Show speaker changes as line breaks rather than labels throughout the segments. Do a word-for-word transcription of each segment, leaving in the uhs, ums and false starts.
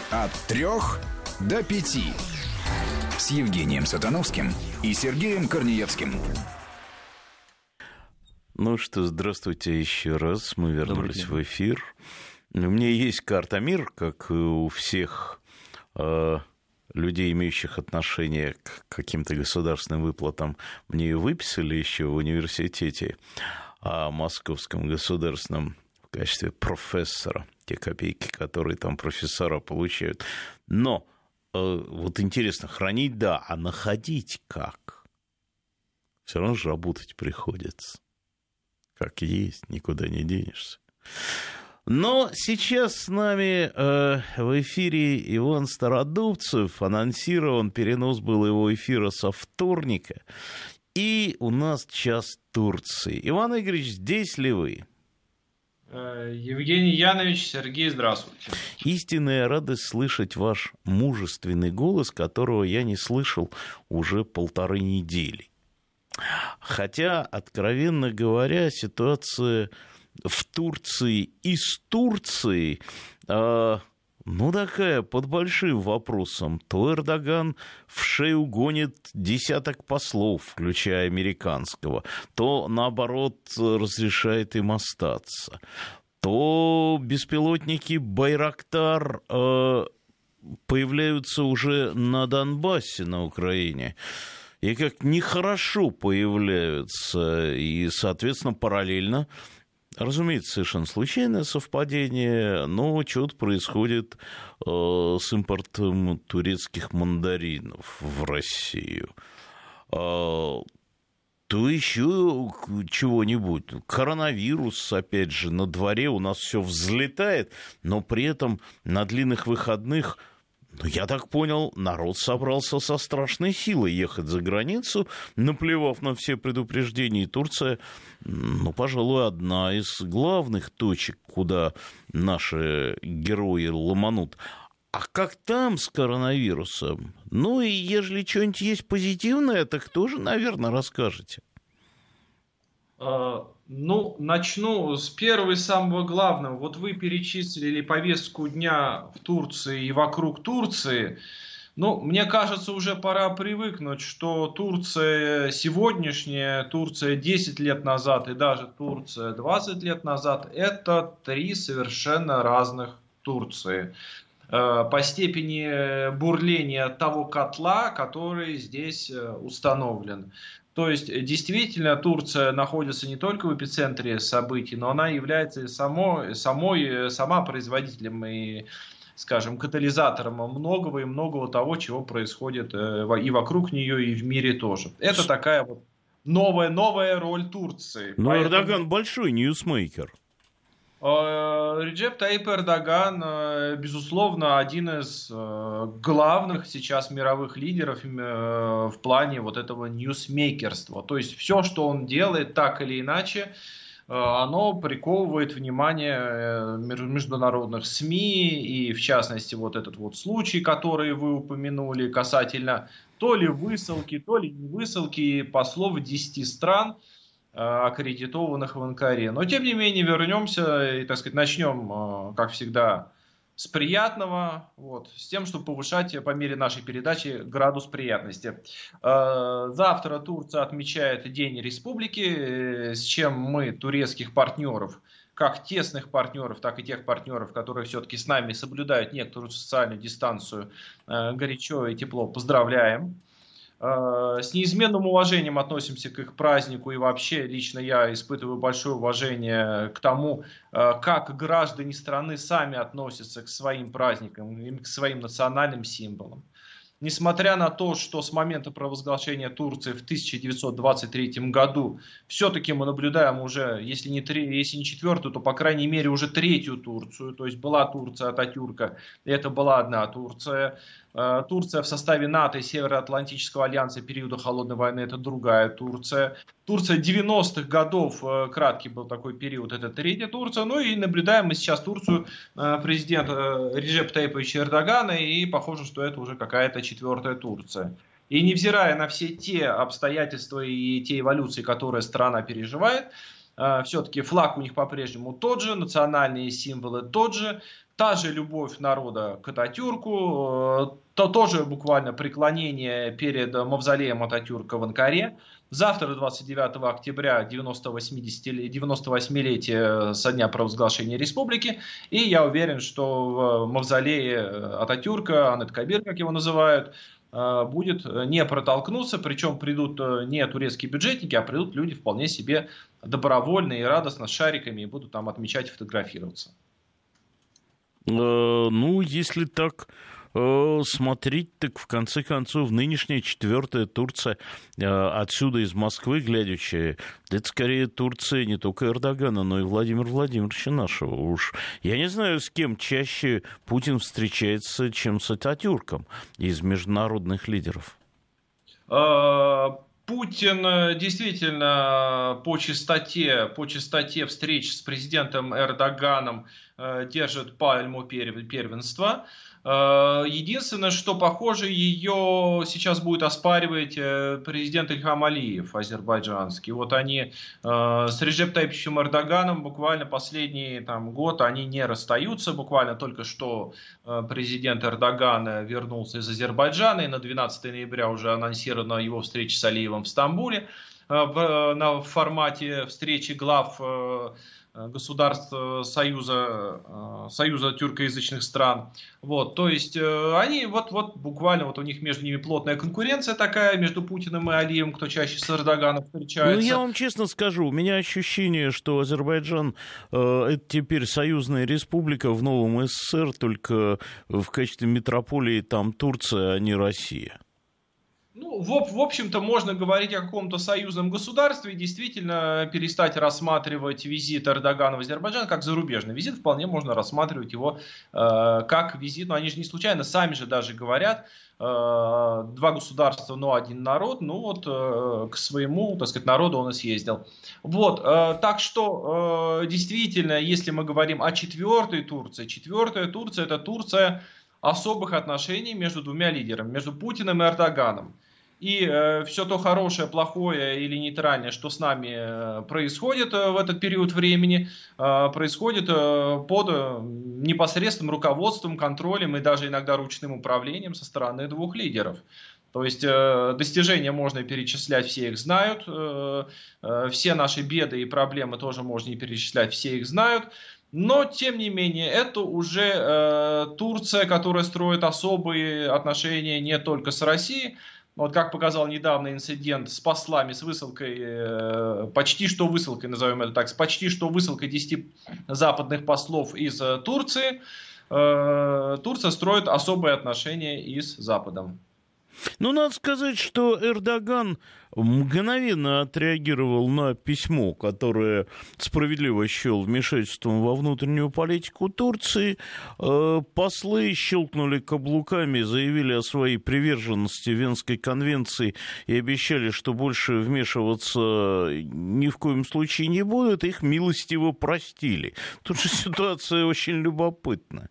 От трех до пяти. С Евгением Сатановским и Сергеем Корнеевским.
Ну что, здравствуйте еще раз. Мы вернулись в эфир. У меня есть карта МИР, как и у всех э, людей, имеющих отношение к каким-то государственным выплатам. Мне ее выписали еще в университете, а Московском государственном в качестве профессора. Те копейки, которые там профессора получают. Но э, вот интересно, хранить да, а находить как? Все равно же работать приходится. Как есть, никуда не денешься. Но сейчас с нами э, в эфире Иван Стародубцев. Анонсирован перенос был его эфира со вторника. И у нас час Турции. Иван Игоревич, здесь ли вы?
Евгений Янович, Сергей, здравствуйте.
Истинная радость слышать ваш мужественный голос, которого я не слышал уже полторы недели. Хотя, откровенно говоря, ситуация в Турции и с Турцией, э, ну, такая, под большим вопросом. То Эрдоган в шею гонит десяток послов, включая американского, то, наоборот, разрешает им остаться, то беспилотники «Байрактар» э, появляются уже на Донбассе, на Украине. И как нехорошо появляются, и, соответственно, параллельно, разумеется, совершенно случайное совпадение, но что-то происходит э, с импортом турецких мандаринов в Россию. Э, то еще чего-нибудь. Коронавирус, опять же, на дворе у нас все взлетает, но при этом на длинных выходных... Ну, я так понял, народ собрался со страшной силой ехать за границу, наплевав на все предупреждения. И Турция, ну, пожалуй, одна из главных точек, куда наши герои ломанут. А как там с коронавирусом? Ну, и ежели что-нибудь есть позитивное, так тоже, наверное, расскажете.
Ну, начну с первого и самого главного. Вот вы перечислили повестку дня в Турции и вокруг Турции. Ну, мне кажется, уже пора привыкнуть, что Турция сегодняшняя, Турция десять лет назад и даже Турция двадцать лет назад — это три совершенно разных Турции. По степени бурления того котла, который здесь установлен. То есть, действительно, Турция находится не только в эпицентре событий, но она является самой, самой, сама производителем и, скажем, катализатором многого и многого того, чего происходит и вокруг нее, и в мире тоже. Это такая вот новая, новая роль Турции.
Но
Поэтому...
Эрдоган большой ньюсмейкер.
Реджеп Таyyip Эрдоган, безусловно, один из главных сейчас мировых лидеров в плане вот этого ньюсмейкерства. То есть все, что он делает, так или иначе, оно приковывает внимание международных СМИ, и в частности вот этот вот случай, который вы упомянули касательно то ли высылки, то ли не высылки послов десяти стран, аккредитованных в Анкаре. Но, тем не менее, вернемся и, так сказать, начнем, как всегда, с приятного, вот, с тем, чтобы повышать по мере нашей передачи градус приятности. Завтра Турция отмечает День Республики, с чем мы, турецких партнеров, как тесных партнеров, так и тех партнеров, которые все-таки с нами соблюдают некоторую социальную дистанцию, горячо и тепло поздравляем. С неизменным уважением относимся к их празднику, и вообще лично я испытываю большое уважение к тому, как граждане страны сами относятся к своим праздникам и к своим национальным символам. Несмотря на то, что с момента провозглашения Турции в тысяча девятьсот двадцать третьем году все-таки мы наблюдаем уже, если не, три, если не четвертую, то по крайней мере уже третью Турцию. То есть была Турция Ататюрка, и это была одна Турция. Турция в составе НАТО и Североатлантического альянса периода Холодной войны — это другая Турция. Турция девяностых годов, краткий был такой период, это третья Турция. Ну и наблюдаем мы сейчас Турцию президента Реджепа Тайипа Эрдогана, и похоже, что это уже какая-то четвертая Турция. И невзирая на все те обстоятельства и те эволюции, которые страна переживает, все-таки флаг у них по-прежнему тот же, национальные символы тот же, та же любовь народа к Ататюрку, то тоже буквально преклонение перед мавзолеем Ататюрка в Анкаре. Завтра, двадцать девятого октября, девяносто восьмилетие со дня провозглашения республики. И я уверен, что в мавзолее Ататюрка, Аныт-Кабир, как его называют, будет не протолкнуться. Причем придут не турецкие бюджетники, а придут люди вполне себе добровольные и радостно с шариками и будут там отмечать и фотографироваться.
Ну, если так смотреть, так в конце концов нынешняя четвертая Турция, отсюда из Москвы глядящая, это скорее Турция не только Эрдогана, но и Владимира Владимировича нашего. Уж я не знаю, с кем чаще Путин встречается, чем с Ататюрком из международных лидеров.
Путин действительно по частоте, по частоте встреч с президентом Эрдоганом держит пальму первенства. Единственное, что, похоже, ее сейчас будет оспаривать президент Ильхам Алиев, азербайджанский. Вот они с Реджеп Тайиповичем Эрдоганом буквально последний там, год они не расстаются. Буквально только что президент Эрдоган вернулся из Азербайджана, и на двенадцатое ноября уже анонсирована его встреча с Алиевым в Стамбуле в, на формате встречи глав государств Союза, Союза тюркоязычных стран. Вот, то есть они вот, вот буквально вот у них между ними плотная конкуренция такая, между Путиным и Алиевым, кто чаще с Эрдоганом встречается.
Ну, я вам честно скажу, у меня ощущение, что Азербайджан э, это теперь союзная республика в новом СССР, только в качестве метрополии там Турция, а не Россия.
Ну, в, в общем-то, можно говорить о каком-то союзном государстве и действительно перестать рассматривать визит Эрдогана в Азербайджан как зарубежный визит. Вполне можно рассматривать его э, как визит. Но они же не случайно сами же даже говорят, э, два государства, но один народ. Ну вот э, к своему, так сказать, народу он и съездил. Вот, э, так что э, действительно, если мы говорим о четвертой Турции, четвертая Турция — это Турция особых отношений между двумя лидерами, между Путиным и Эрдоганом. И э, все то хорошее, плохое или нейтральное, что с нами э, происходит э, в этот период времени, э, происходит э, под э, непосредственным руководством, контролем и даже иногда ручным управлением со стороны двух лидеров. То есть э, достижения можно перечислять, все их знают, э, э, все наши беды и проблемы тоже можно и перечислять, все их знают. Но, тем не менее, это уже э, Турция, которая строит особые отношения не только с Россией. Вот как показал недавно инцидент с послами, с высылкой, э, почти что высылкой, назовем это так, с почти что высылкой десяти западных послов из э, Турции, э, Турция строит особые отношения и с Западом.
Ну, надо сказать, что Эрдоган мгновенно отреагировал на письмо, которое справедливо счел вмешательством во внутреннюю политику Турции. Послы щелкнули каблуками, заявили о своей приверженности Венской конвенции и обещали, что больше вмешиваться ни в коем случае не будут. Их милостиво простили. Тут же ситуация очень любопытная.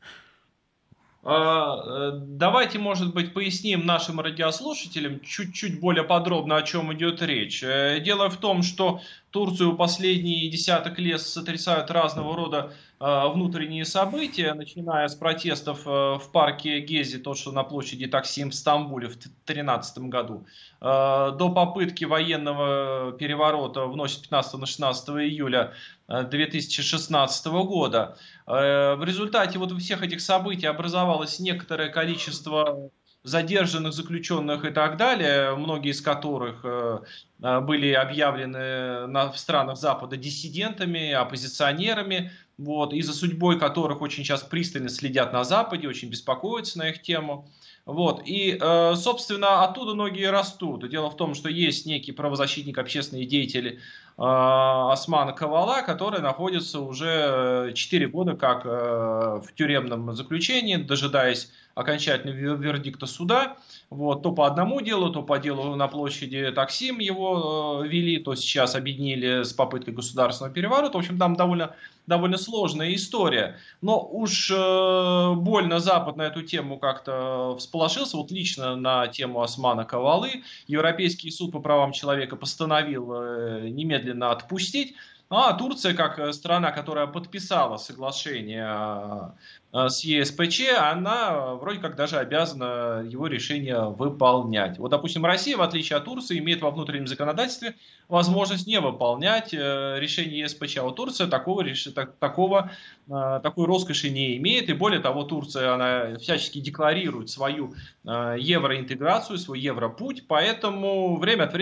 Давайте, может быть, поясним нашим радиослушателям чуть-чуть более подробно, о чем идет речь. Дело в том, что Турцию последние десяток лет сотрясают разного рода внутренние события, начиная с протестов в парке Гези, то, что на площади Таксим в Стамбуле в две тысячи тринадцатом году, до попытки военного переворота в ночь с пятнадцатого на шестнадцатое июля две тысячи шестнадцатого года. В результате вот всех этих событий образовалось некоторое количество задержанных, заключенных и так далее, многие из которых были объявлены в странах Запада диссидентами, оппозиционерами, вот, и за судьбой которых очень сейчас пристально следят на Западе, очень беспокоятся на их тему. Вот. И, собственно, оттуда ноги растут. Дело в том, что есть некий правозащитник, общественный деятель Осман Кавала, который находится уже четыре года как в тюремном заключении, дожидаясь окончательного вердикта суда. Вот. То по одному делу, то по делу на площади Таксим его вели, то сейчас объединили с попыткой государственного переворота. В общем, там довольно, довольно сложная история. Но уж э, больно Запад на эту тему как-то всполошился. Вот лично на тему Османа Кавалы Европейский суд по правам человека постановил э, немедленно отпустить А Турция, как страна, которая подписала соглашение с е эс пэ че, она вроде как даже обязана его решение выполнять. Вот, допустим, Россия, в отличие от Турции, имеет во внутреннем законодательстве возможность не выполнять решение е эс пэ че. А вот Турция такого, такого, такой роскоши не имеет. И более того, Турция она всячески декларирует свою евроинтеграцию, свой европуть. Поэтому время от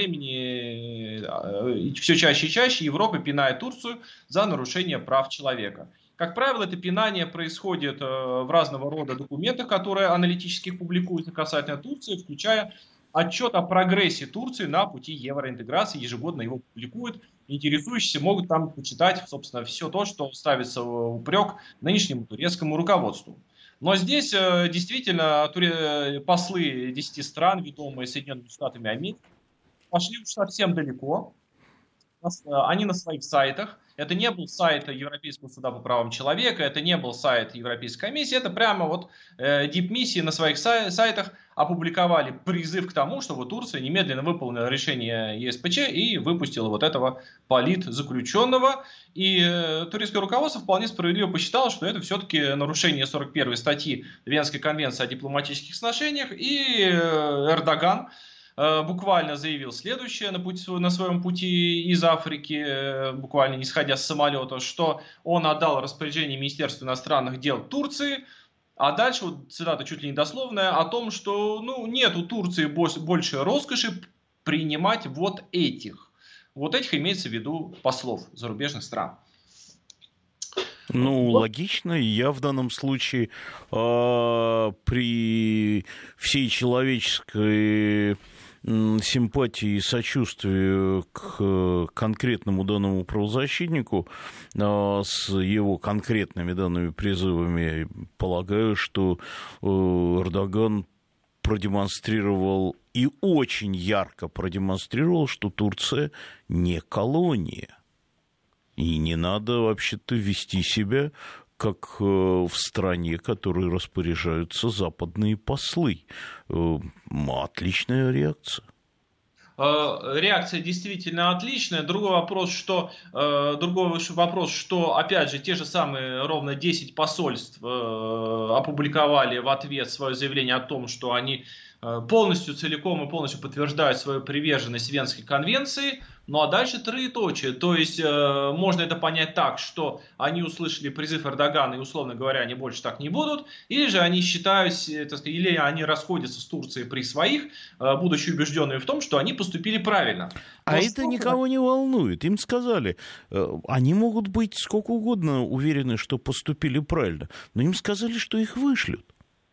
времени все чаще и чаще Европа пинает Турцию за нарушение прав человека. Как правило, это пинание происходит в разного рода документах, которые аналитически публикуются касательно Турции, включая отчет о прогрессе Турции на пути евроинтеграции, ежегодно его публикуют. Интересующиеся могут там почитать, собственно, все то, что ставится в упрек нынешнему турецкому руководству. Но здесь действительно послы десяти стран, ведомые Соединенными Штатами Америки, пошли уж совсем далеко. Они на своих сайтах. Это не был сайт Европейского суда по правам человека, это не был сайт Европейской комиссии, это прямо вот э, дипмиссии на своих сай- сайтах опубликовали призыв к тому, чтобы Турция немедленно выполнила решение е эс пэ че и выпустила вот этого политзаключенного. И э, турецкое руководство вполне справедливо посчитало, что это все-таки нарушение сорок первой статьи Венской конвенции о дипломатических сношениях, и э, Эрдоган буквально заявил следующее на, пути, на своем пути из Африки, буквально не сходя с самолета, что он отдал распоряжение Министерству иностранных дел Турции, а дальше, вот, цитата чуть ли не дословная, о том, что ну, нет у Турции больше роскоши принимать вот этих. Вот этих имеется в виду послов зарубежных стран.
Ну, вот. Логично. Я в данном случае э, при всей человеческой симпатии и сочувствию к конкретному данному правозащитнику э, с его конкретными данными призывами, полагаю, что э, Эрдоган продемонстрировал и очень ярко продемонстрировал, что Турция не колония. И не надо вообще-то вести себя как в стране, которой распоряжаются западные послы. Отличная реакция.
Реакция действительно отличная. Другой вопрос, что, другой вопрос, что, опять же, те же самые ровно десять посольств опубликовали в ответ свое заявление о том, что они полностью, целиком и полностью подтверждают свою приверженность Венской конвенции. Ну а дальше троеточие. То есть э, можно это понять так, что они услышали призыв Эрдогана и, условно говоря, они больше так не будут. Или же они считают, так сказать, или они расходятся с Турцией при своих, э, будучи убежденными в том, что они поступили правильно.
Но а это никого не волнует. Им сказали, э, они могут быть сколько угодно уверены, что поступили правильно, но им сказали, что их вышлют.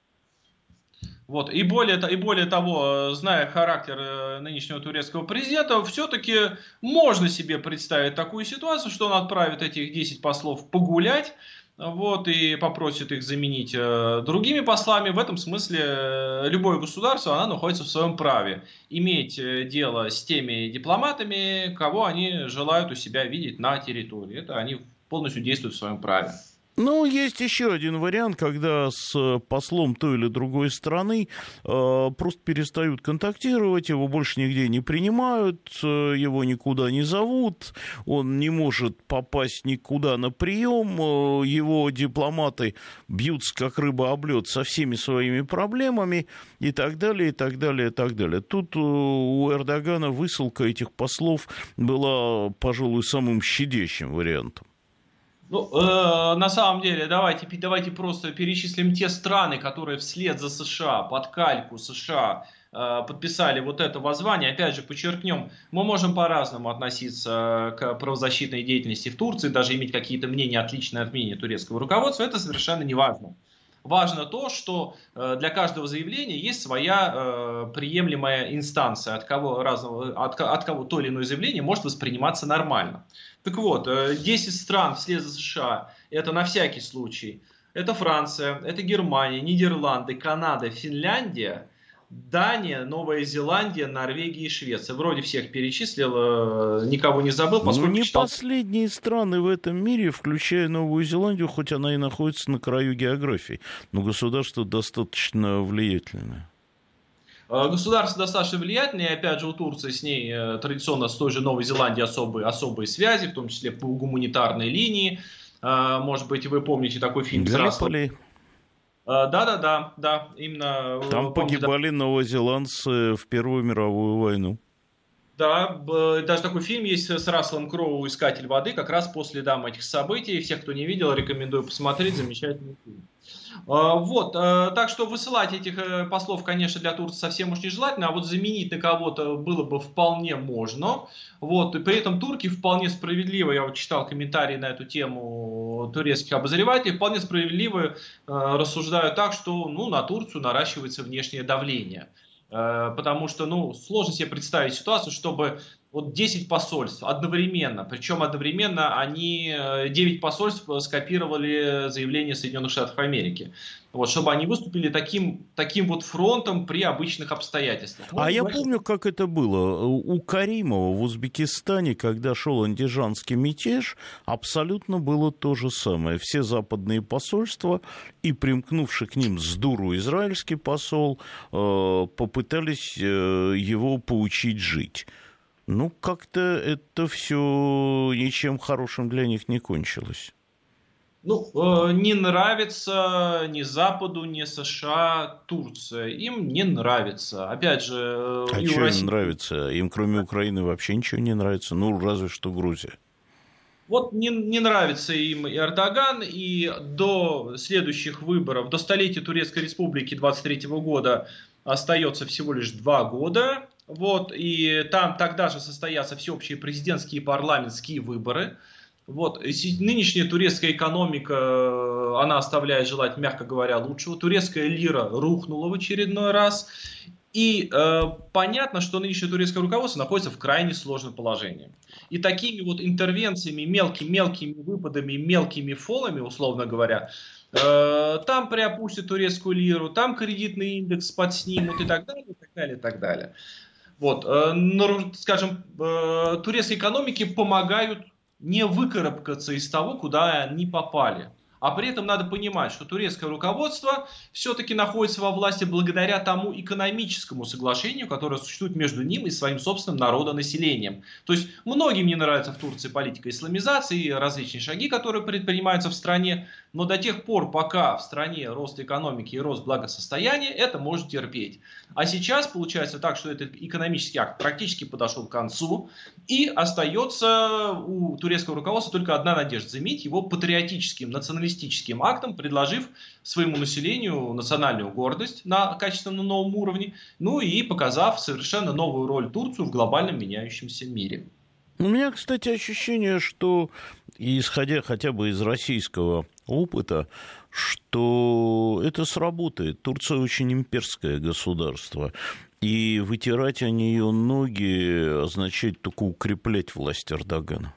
Вот. И, более, и более того, зная характер нынешнего турецкого президента, все-таки можно себе представить такую ситуацию, что он отправит этих десять послов погулять, вот, и попросит их заменить другими послами. В этом смысле любое государство, оно находится в своем праве иметь дело с теми дипломатами, кого они желают у себя видеть на территории. Это они полностью действуют в своем праве.
Ну, есть еще один вариант, когда с послом той или другой страны э, просто перестают контактировать, его больше нигде не принимают, э, его никуда не зовут, он не может попасть никуда на прием, э, его дипломаты бьются как рыба об лед со всеми своими проблемами и так далее, и так далее, и так далее. Тут э, у Эрдогана высылка этих послов была, пожалуй, самым щадящим вариантом.
Ну, э, на самом деле, давайте, давайте просто перечислим те страны, которые вслед за США, под кальку США, э, подписали вот это воззвание. Опять же, подчеркнем, мы можем по-разному относиться к правозащитной деятельности в Турции, даже иметь какие-то мнения, отличные от мнения турецкого руководства, это совершенно не важно. Важно то, что для каждого заявления есть своя э, приемлемая инстанция, от кого, разного, от, от кого то или иное заявление может восприниматься нормально. Так вот, десять стран вслед за США, это на всякий случай. Это Франция, это Германия, Нидерланды, Канада, Финляндия, Дания, Новая Зеландия, Норвегия и Швеция. Вроде всех перечислил, никого не забыл.
Ну, не считал... последние страны в этом мире, включая Новую Зеландию, хоть она и находится на краю географии, но государство достаточно влиятельное.
Государство достаточно влиятельное, и опять же у Турции с ней традиционно с той же Новой Зеландией особые, особые связи, в том числе по гуманитарной линии. Может быть, вы помните такой фильм с Расселом. Да-да-да, да, именно.
Там погибали да. новозеландцы в Первую мировую войну.
Да, даже такой фильм есть с Расселом Кроу «Искатель воды», как раз по следам этих событий. Всех, кто не видел, рекомендую посмотреть, замечательный фильм. Вот, так что высылать этих послов, конечно, для Турции совсем уж нежелательно, а вот заменить на кого-то было бы вполне можно. Вот, и при этом турки вполне справедливо, я вот читал комментарии на эту тему турецких обозревателей, вполне справедливо рассуждают так, что ну, на Турцию наращивается внешнее давление. Потому что, ну, сложно себе представить ситуацию, чтобы вот десять посольств одновременно, причем одновременно они, девять посольств скопировали заявление Соединенных Штатов Америки. Вот, чтобы они выступили таким, таким вот фронтом при обычных обстоятельствах.
А я помню, как это было. У Каримова в Узбекистане, когда шел андижанский мятеж, абсолютно было то же самое. Все западные посольства и примкнувший к ним с дуру израильский посол э, попытались э, его поучить жить. Ну, как-то это все ничем хорошим для них не кончилось.
Ну, э, не нравится ни Западу, ни США Турция. Им не нравится. Опять же...
А
и
что
России...
им нравится? Им кроме Украины вообще ничего не нравится. Ну, разве что Грузия.
Вот не, не нравится им и Эрдоган, и до следующих выборов, до столетия Турецкой Республики двадцать третьего года остается всего лишь два года. Вот, и там тогда же состоятся всеобщие президентские и парламентские выборы. Вот, нынешняя турецкая экономика, она оставляет желать, мягко говоря, лучшего. Турецкая лира рухнула в очередной раз. И э, понятно, что нынешнее турецкое руководство находится в крайне сложном положении. И такими вот интервенциями, мелкими-мелкими выпадами, мелкими фолами, условно говоря, э, там приопустят турецкую лиру, там кредитный индекс подснимут и так далее, и так далее, и так далее. Вот, э, но, скажем, э, турецкой экономике помогают не выкарабкаться из того, куда они попали. А при этом надо понимать, что турецкое руководство все-таки находится во власти благодаря тому экономическому соглашению, которое существует между ним и своим собственным народонаселением. То есть многим не нравится в Турции политика исламизации и различные шаги, которые предпринимаются в стране, но до тех пор, пока в стране рост экономики и рост благосостояния, это может терпеть. А сейчас получается так, что этот экономический акт практически подошел к концу, и остается у турецкого руководства только одна надежда: заменить его патриотическим, националистическим актом, предложив своему населению национальную гордость на качественно новом уровне, ну и показав совершенно новую роль Турцию в глобальном меняющемся мире.
У меня, кстати, ощущение, что, исходя хотя бы из российского опыта, что это сработает. Турция очень имперское государство, и вытирать о нее ноги означает только укреплять власть Эрдогана.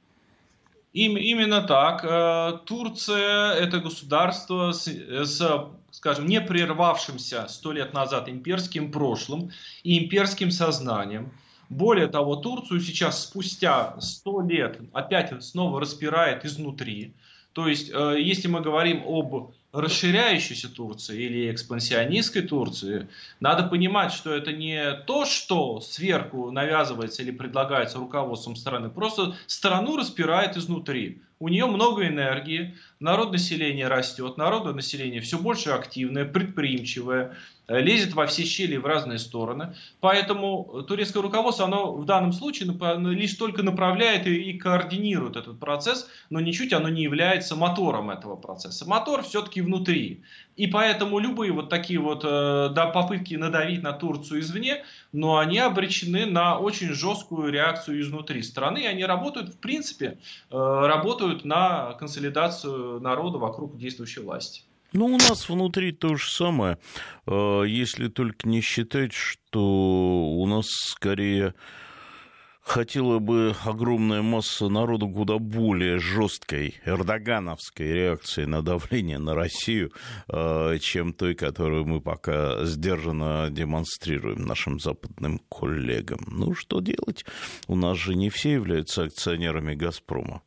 Им, именно так. Турция – это государство с, с, скажем, не прервавшимся сто лет назад имперским прошлым и имперским сознанием. Более того, Турцию сейчас спустя сто лет опять снова распирает изнутри. То есть, э, если мы говорим об расширяющейся Турции или экспансионистской Турции, надо понимать, что это не то, что сверху навязывается или предлагается руководством страны, просто страну распирает изнутри. У нее много энергии, народ населения растет, народное население все больше активное, предприимчивое, лезет во все щели в разные стороны. Поэтому турецкое руководство, оно в данном случае лишь только направляет и координирует этот процесс, но ничуть оно не является мотором этого процесса. Мотор все-таки внутри. И поэтому любые вот такие вот да, попытки надавить на Турцию извне, но они обречены на очень жесткую реакцию изнутри страны. И они работают, в принципе, работают на консолидацию народа вокруг действующей власти.
Ну, у нас внутри то же самое, если только не считать, что у нас скорее хотела бы огромная масса народу куда более жесткой эрдогановской реакции на давление на Россию, чем той, которую мы пока сдержанно демонстрируем нашим западным коллегам. Ну, что делать? У нас же не все являются акционерами «Газпрома».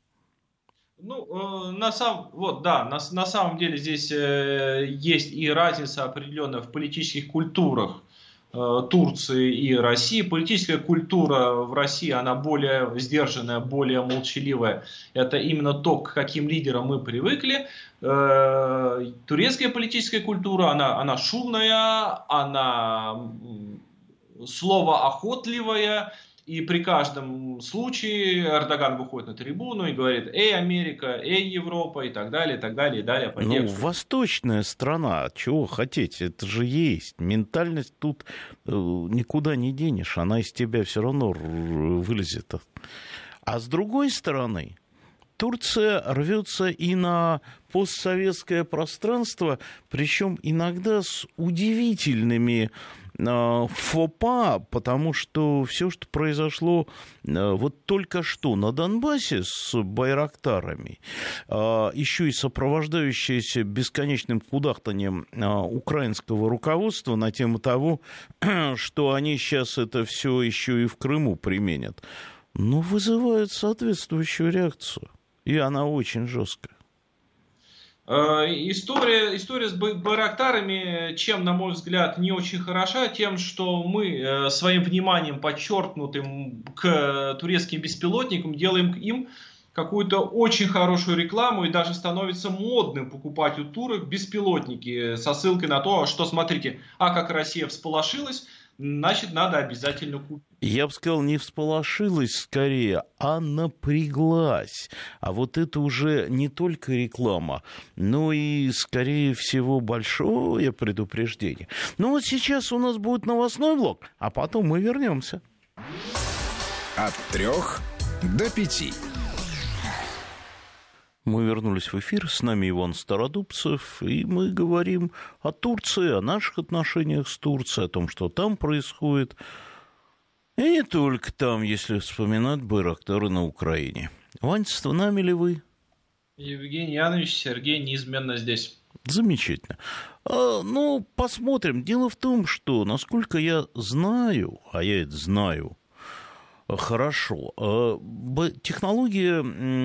Ну, на, сам, вот, да, на, на самом деле здесь э, есть и разница определенная в политических культурах Турции и России. Политическая культура в России, она более сдержанная, более молчаливая. Это именно то, к каким лидерам мы привыкли. Турецкая политическая культура, она, она шумная, она словоохотливая. И при каждом случае Эрдоган выходит на трибуну и говорит: «Эй, Америка, эй, Европа», и так далее, и так далее, и далее. По
ну,
тексту.
Восточная страна, чего хотите, это же есть. Ментальность тут э, никуда не денешь, она из тебя все равно вылезет. А с другой стороны, Турция рвется и на постсоветское пространство, причем иногда с удивительными фопа, потому что все, что произошло вот только что на Донбассе с байрактарами, еще и сопровождающееся бесконечным кудахтанием украинского руководства на тему того, что они сейчас это все еще и в Крыму применят, ну, вызывает соответствующую реакцию. И она очень жесткая.
История, история с байрактарами, чем, на мой взгляд, не очень хороша, тем, что мы своим вниманием, подчеркнутым к турецким беспилотникам, делаем им какую-то очень хорошую рекламу, и даже становится модным покупать у турок беспилотники со ссылкой на то, что, смотрите, а как Россия всполошилась, значит, надо обязательно купить.
Я бы сказал, не всполошилась скорее, а напряглась. А вот это уже не только реклама, но и, скорее всего, большое предупреждение. Ну вот сейчас у нас будет новостной блок, а потом мы вернемся.
От трех до пяти.
Мы вернулись в эфир, с нами Иван Стародубцев, и мы говорим о Турции, о наших отношениях с Турцией, о том, что там происходит. И не только там, если вспоминать байрактары на Украине. Вань, с нами ли вы?
Евгений Янович, Сергей неизменно здесь.
Замечательно. А, ну, посмотрим. Дело в том, что, насколько я знаю, а я это знаю хорошо, технология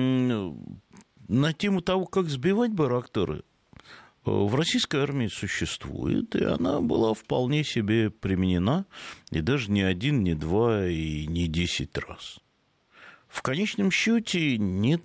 на тему того, как сбивать байрактары, в российской армии существует, и она была вполне себе применена, и даже не один, не два, и не десять раз. В конечном счете нет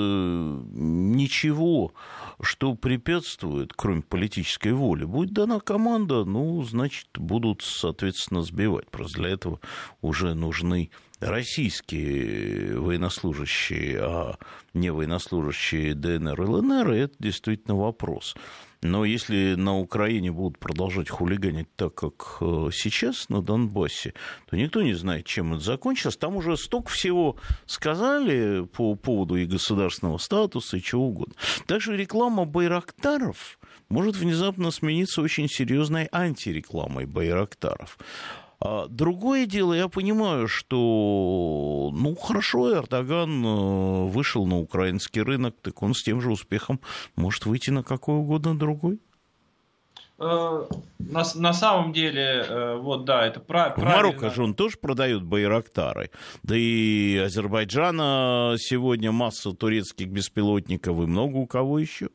ничего, что препятствует, кроме политической воли. Будет дана команда, ну, значит, будут, соответственно, сбивать. Просто для этого уже нужны российские военнослужащие, а не военнослужащие ДНР и ЛНР, это действительно вопрос. Но если на Украине будут продолжать хулиганить так, как сейчас на Донбассе, то никто не знает, чем это закончилось. Там уже столько всего сказали по поводу и государственного статуса, и чего угодно. Также реклама байрактаров может внезапно смениться очень серьезной антирекламой байрактаров. Другое дело, я понимаю, что, ну, хорошо, Эрдоган вышел на украинский рынок, так он с тем же успехом может выйти на какой угодно другой.
На, на самом деле, вот да, это прав,
правильно. В Марокко же он тоже продает байрактары. Да и Азербайджана сегодня масса турецких беспилотников и много у кого еще.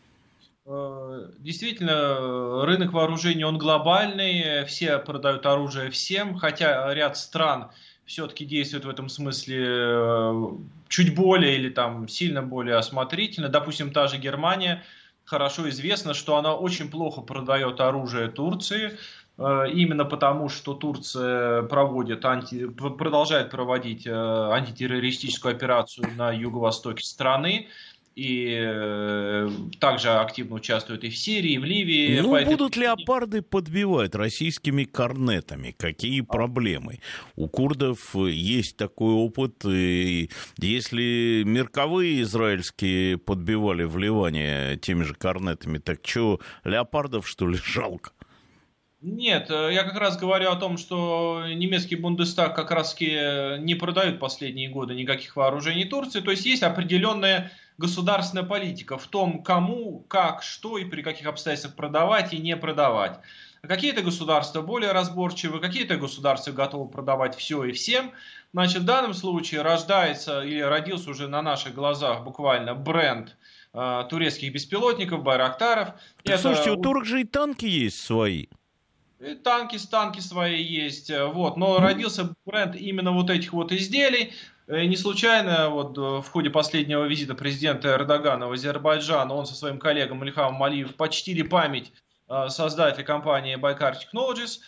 Действительно, рынок вооружений, он глобальный, все продают оружие всем, хотя ряд стран все-таки действует в этом смысле чуть более или там сильно более осмотрительно. Допустим, та же Германия, хорошо известно, что она очень плохо продает оружие Турции, именно потому, что Турция проводит анти... продолжает проводить антитеррористическую операцию на юго-востоке страны. И также активно участвуют и в Сирии, и в Ливии.
Ну, этой... будут леопарды подбивать российскими корнетами? Какие проблемы? У курдов есть такой опыт. И если мирковые израильские подбивали в Ливане теми же корнетами, так что, леопардов, что ли, жалко?
Нет, я как раз говорю о том, что немецкий Бундестаг как раз не продают последние годы никаких вооружений Турции. То есть есть определенная государственная политика в том, кому, как, что и при каких обстоятельствах продавать и не продавать. Какие-то государства более разборчивы, какие-то государства готовы продавать все и всем. Значит, в данном случае рождается или родился уже на наших глазах буквально бренд э, турецких беспилотников, байрактаров.
Так, это... Слушайте, у турок же и танки есть свои.
И танки, танки свои есть, вот. Но mm-hmm. родился бренд именно вот этих вот изделий. И не случайно вот в ходе последнего визита президента Эрдогана в Азербайджан он со своим коллегом Ильхамом Алиевым почтили память создателя компании Байкар Technologies,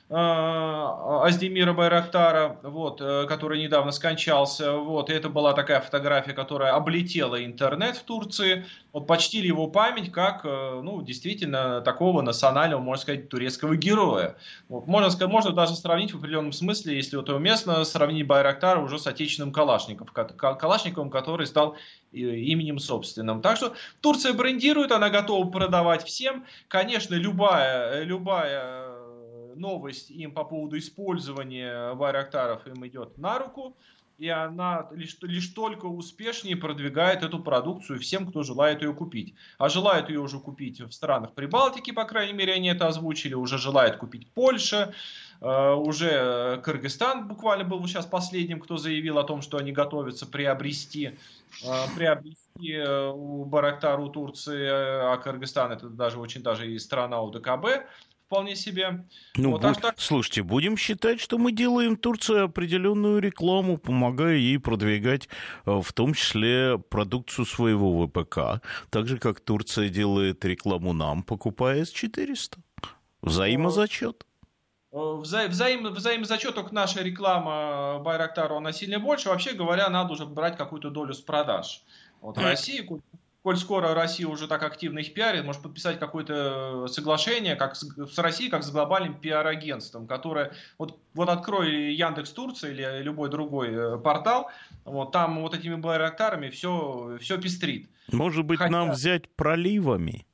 Аздемира Байрактара, вот, который недавно скончался. Вот, и это была такая фотография, которая облетела интернет в Турции. Вот, почтили его память как, ну, действительно, такого национального, можно сказать, турецкого героя. Вот, можно, сказать, можно даже сравнить в определенном смысле, если вот уместно, сравнить Байрактара уже с отечественным Калашниковым, Калашниковым, который стал именем собственным. Так что Турция брендирует, она готова продавать всем. Конечно, любая, любая новость им по поводу использования байрактаров им идет на руку, и она лишь, лишь только успешнее продвигает эту продукцию всем, кто желает ее купить. А желают ее уже купить в странах Прибалтики, по крайней мере, они это озвучили, уже желает купить Польша, э, уже Кыргызстан буквально был сейчас последним, кто заявил о том, что они готовятся приобрести, э, приобрести э, у Байрактар у Турции, а Кыргызстан это даже очень даже и страна ОДКБ. Вполне себе.
Ну,
вот,
будь,
так...
Слушайте, будем считать, что мы делаем Турции определенную рекламу, помогая ей продвигать в том числе продукцию своего ВПК, так же, как Турция делает рекламу нам, покупая эс четыреста. Взаимозачет.
Вза... Взаим... Взаимозачет, только наша реклама Байрактару, она сильно больше. Вообще говоря, надо уже брать какую-то долю с продаж. Вот в России... Коль скоро Россия уже так активно их пиарит, может подписать какое-то соглашение как с, с Россией, как с глобальным пиар-агентством, которое, вот, вот открой Яндекс Турция или любой другой портал, вот, там вот этими байрактарами все, все пестрит.
Может быть, Хотя... нам взять проливами?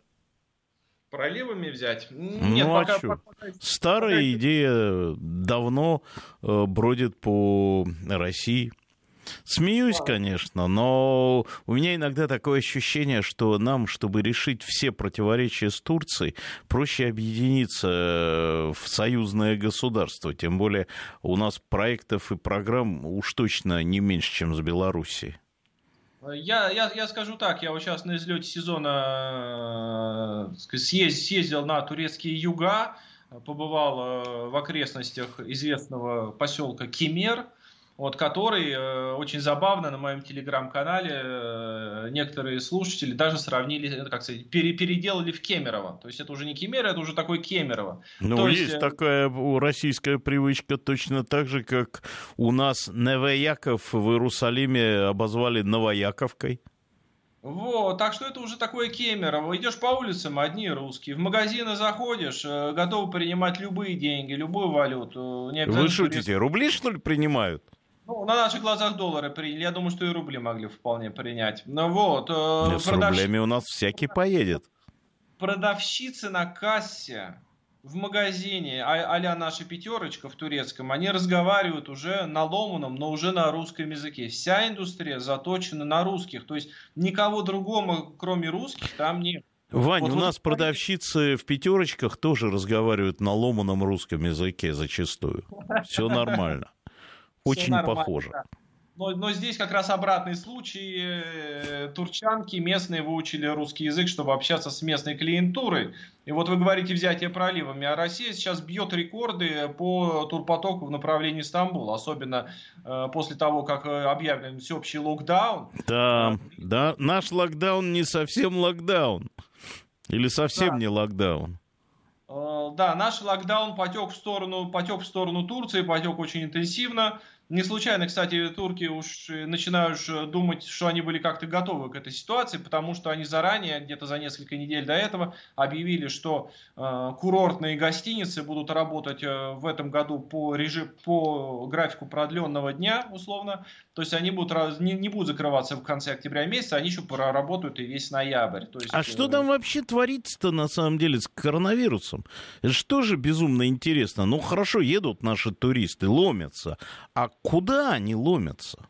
Проливами взять? Нет,
ну,
пока,
а что?
Пока...
Старая пока... идея давно э, бродит по России. Смеюсь, конечно, но у меня иногда такое ощущение, что нам, чтобы решить все противоречия с Турцией, проще объединиться в союзное государство. Тем более у нас проектов и программ уж точно не меньше, чем с Белоруссией.
Я, я, я скажу так, я вот сейчас на излете сезона съездил, съездил на турецкие юга, побывал в окрестностях известного поселка Кемер, вот, который э, очень забавно на моем телеграм-канале э, некоторые слушатели даже сравнили, как сказать, пере, переделали в Кемерово. То есть это уже не Кемерово, это уже такой Кемерово.
Ну,
То
есть,
есть э...
такая российская привычка точно так же, как у нас Новояков в Иерусалиме обозвали Новояковкой.
Вот, так что это уже такое Кемерово. Идешь по улицам, одни русские. В магазины заходишь, э, готовы принимать любые деньги, любую валюту. Не
Вы шутите, рубли, что ли, принимают?
Ну, на наших глазах доллары приняли. Я думаю, что и рубли могли вполне принять. Ну вот.
С продавщ... рублями у нас всякий поедет.
Продавщицы на кассе в магазине, а- а-ля наша пятерочка в турецком, они разговаривают уже на ломаном, но уже на русском языке. Вся индустрия заточена на русских. То есть никого другого, кроме русских, там нет.
Вань,
вот
у нас продавщицы в пятерочках тоже разговаривают на ломаном русском языке зачастую. Все нормально. Очень похоже.
Да. Но, но здесь как раз обратный случай. Турчанки местные выучили русский язык, чтобы общаться с местной клиентурой. И вот вы говорите взятие проливами. А Россия сейчас бьет рекорды по турпотоку в направлении Стамбула. Особенно э, после того, как объявлен всеобщий локдаун.
Да, да, наш локдаун не совсем локдаун. Или совсем да. не локдаун.
Э, да, наш локдаун потек в сторону, потек в сторону Турции, потек очень интенсивно. Не случайно, кстати, турки уж начинают думать, что они были как-то готовы к этой ситуации, потому что они заранее, где-то за несколько недель до этого, объявили, что э, курортные гостиницы будут работать э, в этом году по, режим, по графику продленного дня, условно. То есть они будут, не, не будут закрываться в конце октября месяца, они еще проработают и весь ноябрь. То есть,
а что
э...
там вообще творится-то на самом деле с коронавирусом? Это что же безумно интересно? Ну хорошо, едут наши туристы, ломятся, а куда они ломятся?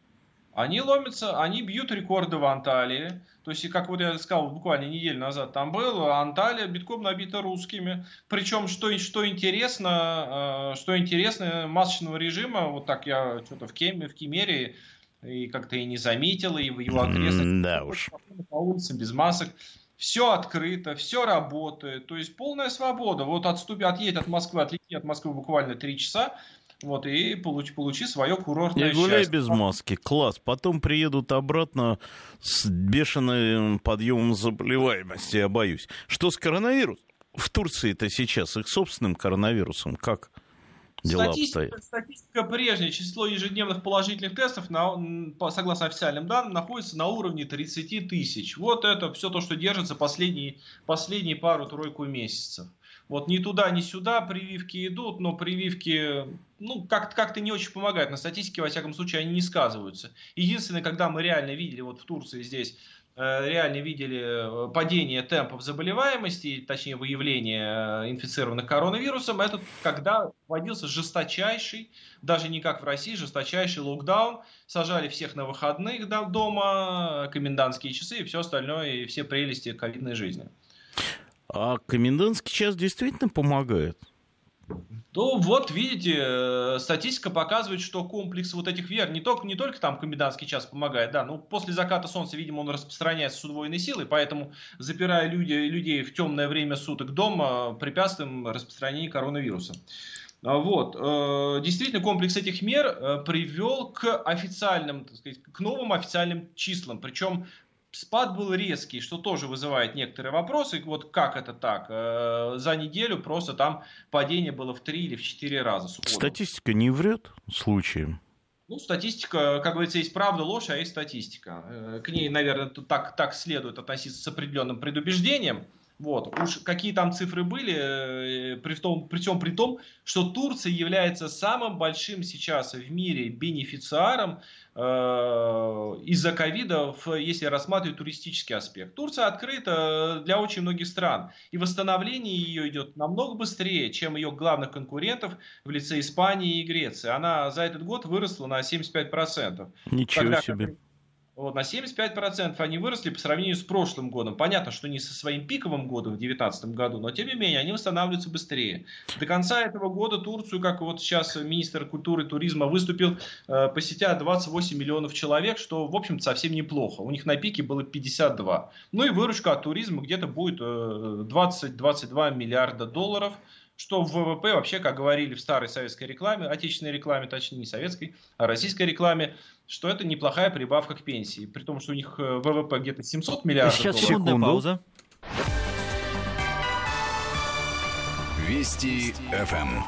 Они ломятся, они бьют рекорды в Анталии. То есть, как вот я сказал, буквально неделю назад там был, Анталия битком набита русскими. Причем, что, что интересно, что интересно, масочного режима, вот так я что-то в, Кеме, в Кемере и как-то и не заметил, и в его окрестностях.
Да уж.
По улицам без масок. все открыто, все работает, то есть полная свобода. Вот отступи, отъедь от Москвы, отлети от Москвы буквально три часа, вот, и получи, получи свое курортное
и гуляй
счастье.
без маски, класс. Потом приедут обратно с бешеным подъемом заболеваемости, я боюсь. Что с коронавирусом? В Турции-то сейчас их собственным коронавирусом как дела
Статистика,
обстоят?
статистика прежняя. Число ежедневных положительных тестов, на, согласно официальным данным, находится на уровне тридцать тысяч. Вот это все то, что держится последние, последние пару-тройку месяцев. Вот ни туда, ни сюда прививки идут, но прививки, ну, как- как-то не очень помогают. На статистике, во всяком случае, они не сказываются. Единственное, когда мы реально видели, вот в Турции здесь, э, реально видели падение темпов заболеваемости, точнее, выявления э, инфицированных коронавирусом, это когда вводился жесточайший, даже не как в России, жесточайший локдаун, сажали всех на выходных до- дома, комендантские часы и все остальное, и все прелести ковидной жизни.
А комендантский час действительно помогает?
Ну, вот видите, э, статистика показывает, что комплекс вот этих вер, не только, не только там комендантский час помогает, да, но после заката солнца, видимо, он распространяется с удвоенной силой, поэтому, запирая люди, людей в темное время суток дома, препятствуем распространению коронавируса. А Вот. э, Действительно, комплекс этих мер э, привел к официальным, так сказать, к новым официальным числам, причем спад был резкий, что тоже вызывает некоторые вопросы. Вот как это так? Э, За неделю просто там падение было в три или в четыре раза. Сходу.
Статистика не врет случаем?
Ну, статистика, как говорится, есть правда, ложь, а есть статистика. Э, К ней, наверное, тут так, так следует относиться с определенным предубеждением. Вот. Уж какие там цифры были, э, при, том, при, всем при том, что Турция является самым большим сейчас в мире бенефициаром э, из-за ковида, если рассматривать туристический аспект. Турция открыта для очень многих стран, и восстановление ее идет намного быстрее, чем ее главных конкурентов в лице Испании и Греции. Она за этот год выросла на семьдесят пять процентов.
Ничего
Тогда,
себе.
как... Вот, на семьдесят пять процентов они выросли по сравнению с прошлым годом. Понятно, что не со своим пиковым годом в две тысячи девятнадцатом году, но тем не менее они восстанавливаются быстрее. До конца этого года Турцию, как вот сейчас министр культуры и туризма выступил, э, посетят двадцать восемь миллионов человек, что, в общем-то, совсем неплохо. У них на пике было пятьдесят два. Ну и выручка от туризма где-то будет э, двадцать-двадцать два миллиарда долларов. Что в ВВП вообще, как говорили в старой советской рекламе, отечественной рекламе, точнее не советской, а российской рекламе, что это неплохая прибавка к пенсии. При том, что у них ВВП где-то семьсот миллиардов
Сейчас
долларов.
секундная пауза.
Вести эф эм.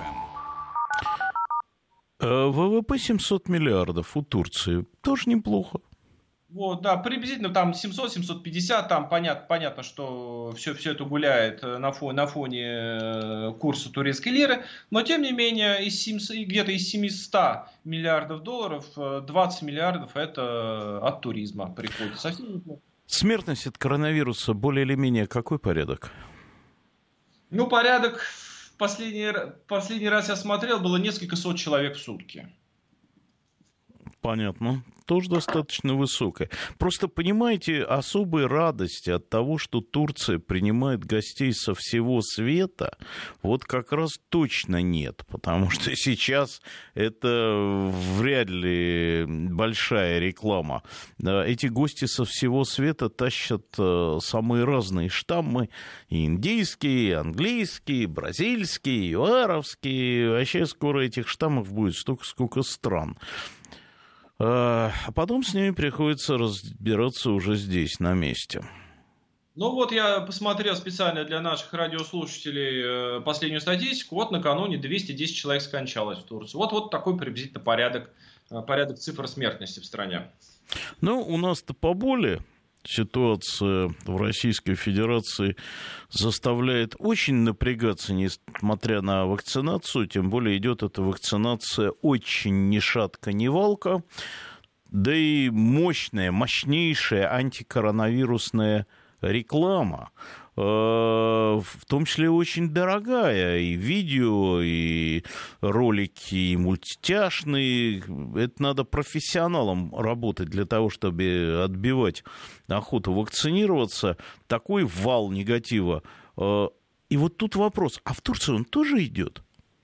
ВВП семьсот миллиардов у Турции. Тоже неплохо.
Вот, да, приблизительно там семьсот - семьсот пятьдесят, там понятно, понятно, что все, все это гуляет на фоне, на фоне курса турецкой лиры, но тем не менее из семисот, где-то из семисот миллиардов долларов двадцать миллиардов это от туризма приходит. Совсем неплохо.
Смертность от коронавируса более или менее какой порядок?
Ну, порядок, последний, последний раз я смотрел, было несколько сот человек в сутки.
Понятно. Тоже достаточно высокая. Просто, понимаете, особой радости от того, что Турция принимает гостей со всего света, вот как раз точно нет. Потому что сейчас это вряд ли большая реклама. Эти гости со всего света тащат самые разные штаммы. И индийские, и английские, и бразильские, и юаровские. Вообще скоро этих штаммов будет столько, сколько стран. А потом с ними приходится разбираться уже здесь, на месте.
Ну вот я посмотрел специально для наших радиослушателей последнюю статистику. Вот накануне двести десять человек скончалось в Турции. Вот, вот такой приблизительно порядок, порядок цифр смертности в стране.
Ну, у нас-то поболее. Ситуация в Российской Федерации заставляет очень напрягаться, несмотря на вакцинацию. Тем более идет эта вакцинация очень ни шатка, ни валка. Да и мощная, мощнейшая антикоронавирусная реклама, в том числе очень дорогая, и видео, и ролики, и мультяшные. Это надо профессионалам работать для того, чтобы отбивать охоту вакцинироваться. Такой вал негатива. И вот тут вопрос, а в Турции он тоже идет?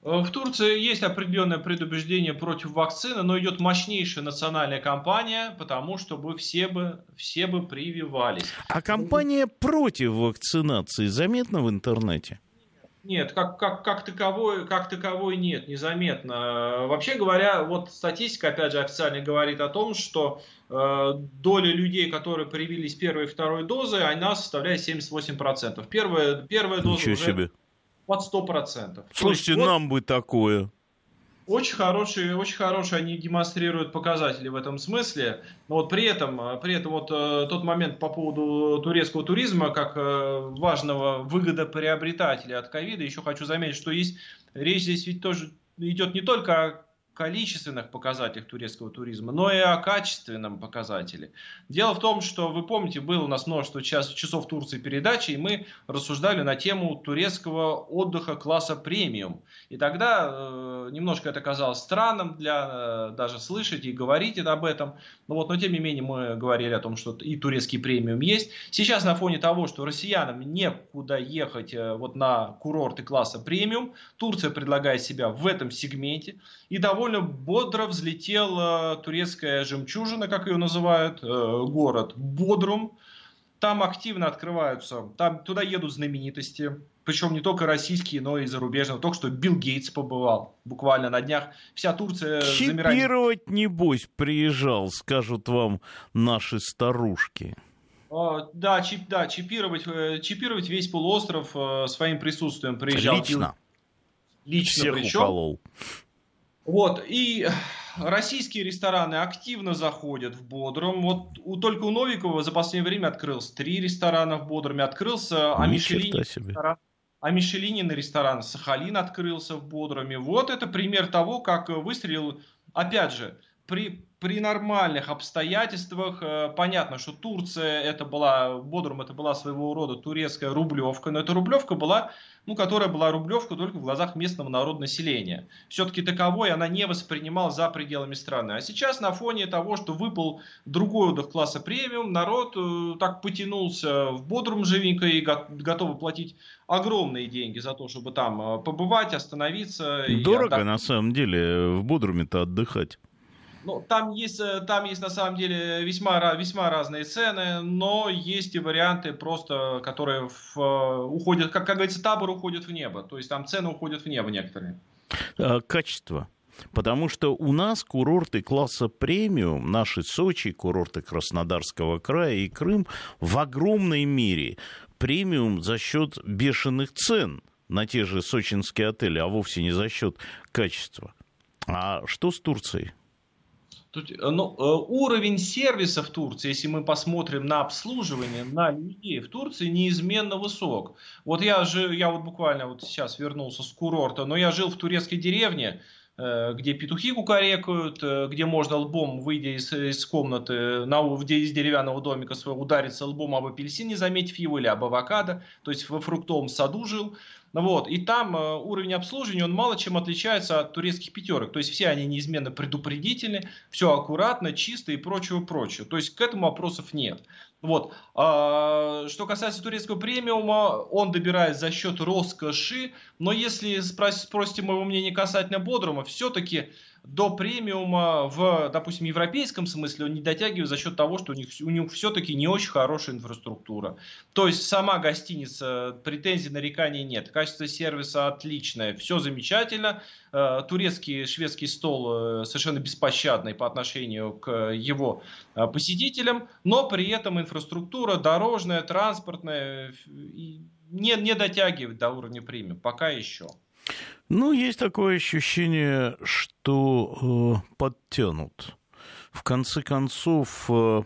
В Турции есть определенное предубеждение против вакцины, но идет мощнейшая национальная кампания, потому чтобы все бы, все бы прививались.
А кампания против вакцинации заметна в интернете?
Нет, как, как, как, таковой, как таковой нет, незаметно. Вообще говоря, вот статистика, опять же, официально говорит о том, что э, доля людей, которые привились первой и второй дозой, она составляет семьдесят восемь процентов. Первая, первая доза
Ничего
уже
себе.
под сто процентов.
Слушайте,
вот,
нам бы такое.
Очень хорошие, очень хорошие они демонстрируют показатели в этом смысле. Но вот при этом, при этом вот э, тот момент по поводу турецкого туризма, как э, важного выгодоприобретателя от ковида, еще хочу заметить, что есть речь здесь ведь тоже идет не только о количественных показателях турецкого туризма, но и о качественном показателе. Дело в том, что, вы помните, было у нас множество час, часов Турции передачи, и мы рассуждали на тему турецкого отдыха класса премиум. И тогда э, немножко это казалось странным для э, даже слышать и говорить об этом. Но, вот, но тем не менее мы говорили о том, что и турецкий премиум есть. Сейчас на фоне того, что россиянам некуда ехать э, вот на курорты класса премиум, Турция предлагает себя в этом сегменте. И довольно бодро взлетела турецкая жемчужина, как ее называют, город Бодрум. Там активно открываются, там туда едут знаменитости, причем не только российские, но и зарубежные. Только что Билл Гейтс побывал буквально на днях. Вся Турция замирает.
Чипировать, небось, приезжал, скажут вам наши старушки.
Да, чип, да чипировать, чипировать весь полуостров своим присутствием приезжал.
Лично.
Лично
Всех
причем.
уколол.
Вот, и российские рестораны активно заходят в Бодрум. Вот у, только у Новикова за последнее время открылось три ресторана в Бодруме. Открылся а Мишелинин ресторан, а Мишелинин ресторан Сахалин открылся в Бодруме. Вот это пример того, как выстрелил, опять же, при, при нормальных обстоятельствах. Понятно, что Турция, это была, Бодрум это была своего рода турецкая рублевка, но эта рублевка была, ну, которая была рублевка только в глазах местного народонаселения. Все-таки таковой она не воспринималась за пределами страны. А сейчас на фоне того, что выпал другой отдых класса премиум, народ э, так потянулся в Бодрум живенько и го- готовы платить огромные деньги за то, чтобы там э, побывать, остановиться.
Дорого,
и
на самом деле, в Бодруме-то отдыхать.
Ну, там есть, там есть на самом деле весьма, весьма разные цены, но есть и варианты просто, которые в, уходят, как, как говорится, табор уходит в небо. То есть там цены уходят в небо некоторые.
Качество. Потому что у нас курорты класса премиум, наши Сочи, курорты Краснодарского края и Крым в огромной мере премиум за счет бешеных цен на те же сочинские отели, а вовсе не за счет качества. А что с Турцией?
Тут, ну, уровень сервиса в Турции, если мы посмотрим на обслуживание, на людей в Турции, неизменно высок. Вот я, же, я вот буквально вот сейчас вернулся с курорта, но я жил в турецкой деревне, где петухи кукарекают, где можно лбом, выйдя из, из комнаты, на, из деревянного домика своего, удариться лбом об апельсин, не заметив его, или об авокадо, то есть во фруктовом саду жил. Вот. И там э, уровень обслуживания, он мало чем отличается от турецких пятерок. То есть все они неизменно предупредительны, все аккуратно, чисто и прочее-прочее. То есть к этому вопросов нет. Вот. А, что касается турецкого премиума, он добирает за счет роскоши. Но если спросите моего мнения касательно Бодрума, все-таки до премиума в, допустим, европейском смысле он не дотягивает за счет того, что у них, у них все-таки не очень хорошая инфраструктура. То есть сама гостиница, претензий, нареканий нет. Качество сервиса отличное, все замечательно. Турецкий, шведский стол совершенно беспощадный по отношению к его посетителям, но при этом инфраструктура дорожная, транспортная не, не дотягивает до уровня премиум. Пока еще.
Ну, есть такое ощущение, что э, подтянут. В конце концов, э,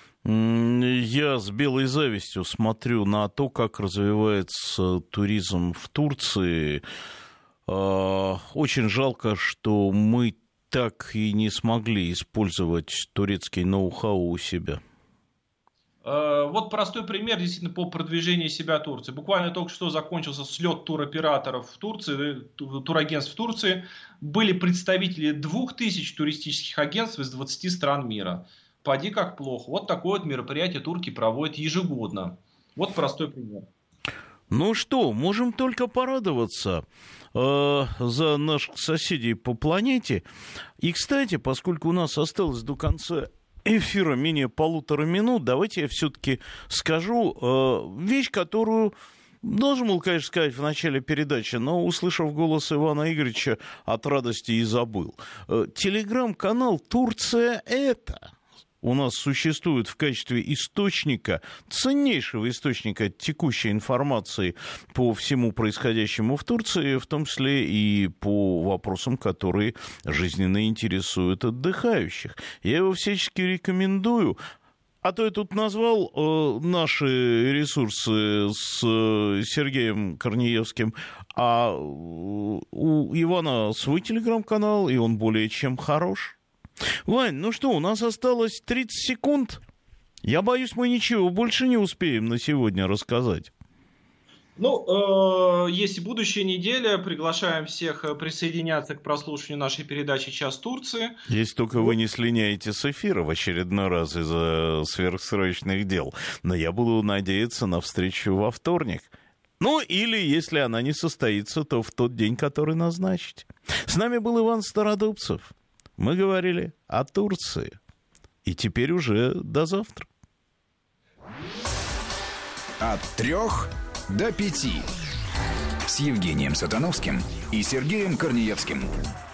я с белой завистью смотрю на то, как развивается туризм в Турции. Э, очень жалко, что мы так и не смогли использовать турецкий ноу-хау у себя.
Вот простой пример действительно по продвижению себя Турции. Буквально только что закончился слет туроператоров в Турции, турагентств в Турции. Были представители двух тысяч туристических агентств из двадцати стран мира. Поди как плохо. Вот такое вот мероприятие турки проводят ежегодно. Вот простой пример.
Ну что, можем только порадоваться э, за наших соседей по планете. И, кстати, поскольку у нас осталось до конца эфира менее полутора минут, давайте я все-таки скажу э, вещь, которую должен был, конечно, сказать в начале передачи, но, услышав голос Ивана Игоревича, от радости и забыл. Э, телеграм-канал «Турция это» у нас существует в качестве источника, ценнейшего источника текущей информации по всему происходящему в Турции, в том числе и по вопросам, которые жизненно интересуют отдыхающих. Я его всячески рекомендую. А то я тут назвал э, наши ресурсы с э, Сергеем Корнеевским, а у Ивана свой телеграм-канал, и он более чем хорош. Вань, ну что, у нас осталось тридцать секунд. Я боюсь, мы ничего больше не успеем на сегодня рассказать.
Ну, э, есть будущая неделя. Приглашаем всех присоединяться к прослушиванию нашей передачи «Час Турции».
Если только вы не слиняете с эфира в очередной раз из-за сверхсрочных дел. Но я буду надеяться на встречу во вторник. Ну, или, если она не состоится, то в тот день, который назначить. С нами был Иван Стародубцев. Мы говорили о Турции. И теперь уже до завтра.
От трех до пяти. С Евгением Сатановским и Сергеем Корнеевским.